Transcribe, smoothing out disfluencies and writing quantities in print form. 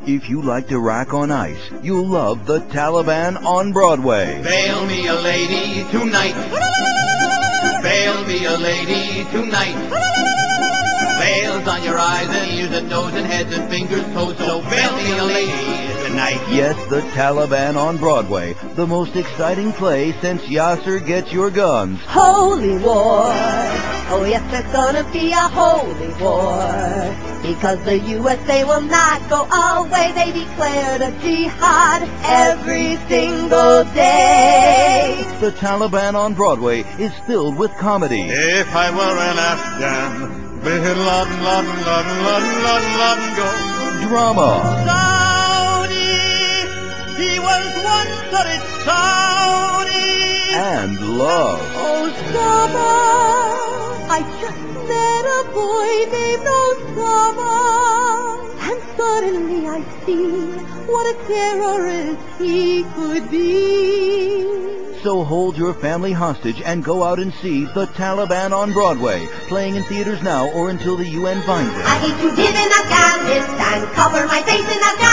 If you like to rack on ice, you'll love The Taliban on Broadway. Bail me a lady tonight. Bail me a lady tonight. Veils on your eyes and ears and nose and heads and fingers, toes, so bail me a lady tonight. Yes, The Taliban on Broadway, the most exciting play since Yasser Gets Your Guns. Holy war. Oh yes, there's gonna be a holy war. Because the USA will not go away. They declared a jihad every single day. The Taliban on Broadway is filled with comedy. If I were an Afghan, Bin Laden, Laden, Laden, Laden, Laden, Laden, go. Drama. Saudi, he was once a rich Saudi. And love. Oh, Osama, I just met a boy named Osama. And suddenly I see what a terrorist he could be. So hold your family hostage and go out and see The Taliban on Broadway, playing in theaters now or until the UN finds it. I need to live in Afghanistan, cover my face in Afghanistan.